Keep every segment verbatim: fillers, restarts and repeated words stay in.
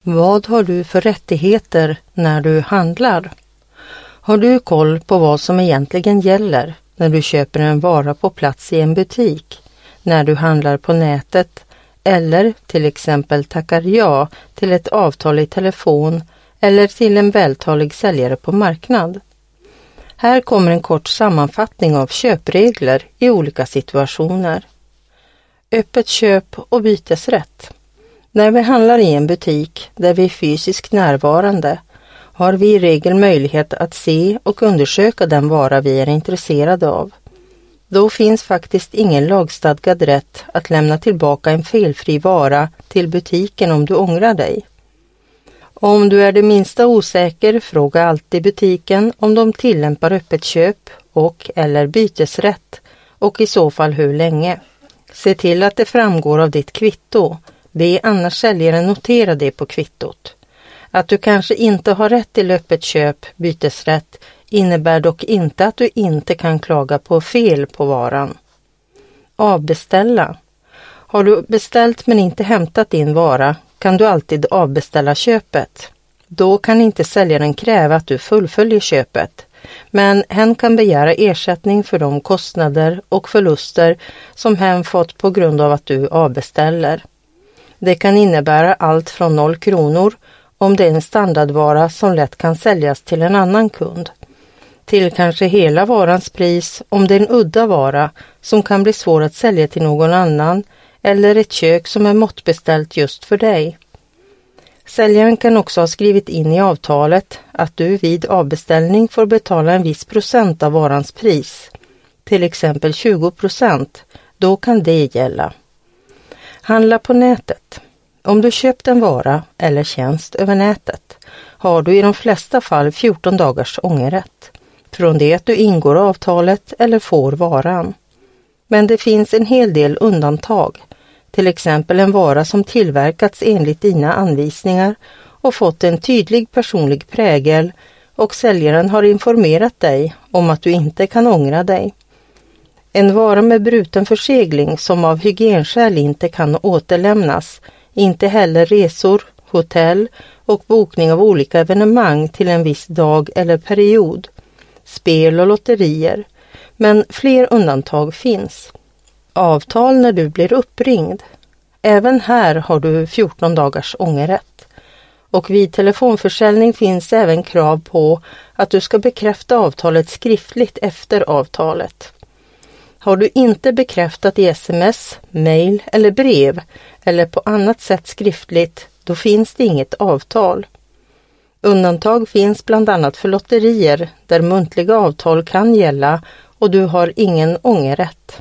Vad har du för rättigheter när du handlar? Har du koll på vad som egentligen gäller när du köper en vara på plats i en butik, när du handlar på nätet eller till exempel tackar ja till ett avtal i telefon eller till en vältalig säljare på marknad? Här kommer en kort sammanfattning av köpregler i olika situationer. Öppet köp och bytesrätt. När vi handlar i en butik där vi är fysiskt närvarande har vi i regel möjlighet att se och undersöka den vara vi är intresserade av. Då finns faktiskt ingen lagstadgad rätt att lämna tillbaka en felfri vara till butiken om du ångrar dig. Om du är det minsta osäker, fråga alltid butiken om de tillämpar öppet köp och eller bytesrätt och i så fall hur länge. Se till att det framgår av ditt kvitto. Be annars säljaren notera det på kvittot. Att du kanske inte har rätt till öppet köp, bytesrätt, innebär dock inte att du inte kan klaga på fel på varan. Avbeställa. Har du beställt men inte hämtat din vara kan du alltid avbeställa köpet. Då kan inte säljaren kräva att du fullföljer köpet, men hen kan begära ersättning för de kostnader och förluster som hen fått på grund av att du avbeställer. Det kan innebära allt från noll kronor om det är en standardvara som lätt kan säljas till en annan kund, till kanske hela varans pris om det är en udda vara som kan bli svår att sälja till någon annan eller ett kök som är måttbeställt just för dig. Säljaren kan också ha skrivit in i avtalet att du vid avbeställning får betala en viss procent av varans pris, till exempel tjugo procent, då kan det gälla. Handla på nätet. Om du köpt en vara eller tjänst över nätet har du i de flesta fall fjorton dagars ångerrätt från det att du ingår avtalet eller får varan. Men det finns en hel del undantag, till exempel en vara som tillverkats enligt dina anvisningar och fått en tydlig personlig prägel och säljaren har informerat dig om att du inte kan ångra dig. En vara med bruten försegling som av hygienskäl inte kan återlämnas, inte heller resor, hotell och bokning av olika evenemang till en viss dag eller period, spel och lotterier, men fler undantag finns. Avtal när du blir uppringd. Även här har du fjorton dagars ångerrätt. Och vid telefonförsäljning finns även krav på att du ska bekräfta avtalet skriftligt efter avtalet. Har du inte bekräftat i sms, mail eller brev eller på annat sätt skriftligt, då finns det inget avtal. Undantag finns bland annat för lotterier där muntliga avtal kan gälla och du har ingen ångerrätt.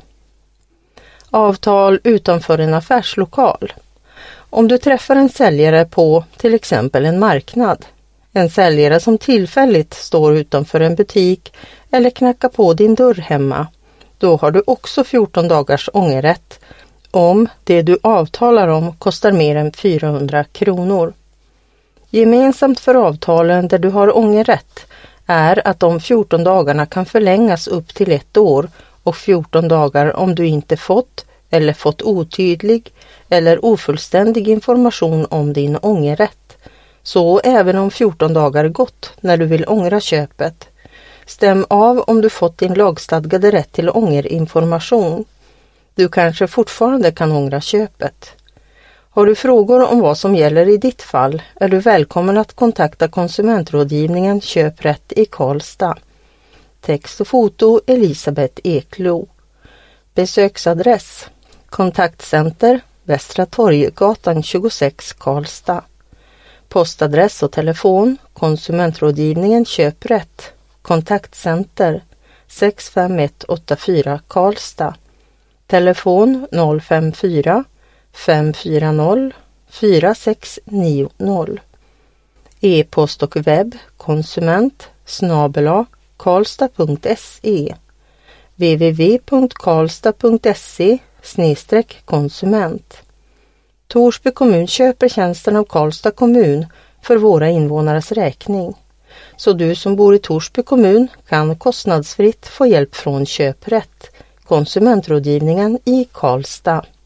Avtal utanför en affärslokal. Om du träffar en säljare på till exempel en marknad, en säljare som tillfälligt står utanför en butik eller knackar på din dörr hemma, då har du också fjorton dagars ångerrätt om det du avtalar om kostar mer än fyrahundra kronor. Gemensamt för avtalen där du har ångerrätt är att de fjorton dagarna kan förlängas upp till ett år och fjorton dagar om du inte fått eller fått otydlig eller ofullständig information om din ångerrätt. Så även om fjorton dagar gått när du vill ångra köpet. Stäm av om du fått din lagstadgade rätt till ångerinformation. Du kanske fortfarande kan ångra köpet. Har du frågor om vad som gäller i ditt fall är du välkommen att kontakta konsumentrådgivningen Köprätt i Karlstad. Text och foto Elisabeth Eklo. Besöksadress Kontaktcenter Västra Torggatan tjugosex Karlstad. Postadress och telefon Konsumentrådgivningen Köprätt Kontaktcenter sex fem ett åtta fyra Karlstad. Telefon noll fem fyra fem fyra noll fyra sex nio noll. E-post och webb konsument snabel-a karlstad punkt se w w w punkt karlstad punkt se slash konsument. Torsby kommun köper tjänsten av Karlstad kommun för våra invånares räkning. Så du som bor i Torsby kommun kan kostnadsfritt få hjälp från Köprätt, konsumentrådgivningen i Karlstad.